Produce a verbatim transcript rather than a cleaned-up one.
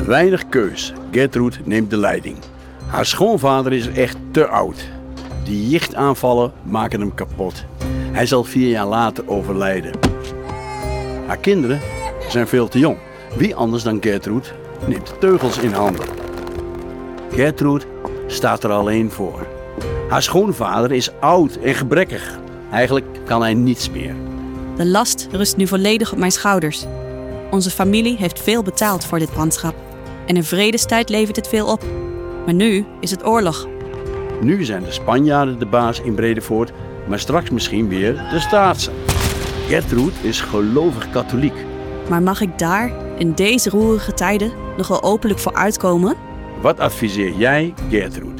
Weinig keus. Gertrud neemt de leiding. Haar schoonvader is echt te oud. Die jichtaanvallen maken hem kapot. Hij zal vier jaar later overlijden. Haar kinderen zijn veel te jong. Wie anders dan Gertrud neemt de teugels in handen. Gertrud staat er alleen voor. Haar schoonvader is oud en gebrekkig. Eigenlijk kan hij niets meer. De last rust nu volledig op mijn schouders. Onze familie heeft veel betaald voor dit brandschap. En in vredestijd levert het veel op. Maar nu is het oorlog. Nu zijn de Spanjaarden de baas in Bredevoort, maar straks misschien weer de Staatsen. Gertrud is gelovig katholiek. Maar mag ik daar, in deze roerige tijden, nog wel openlijk voor uitkomen? Wat adviseer jij, Gertrud?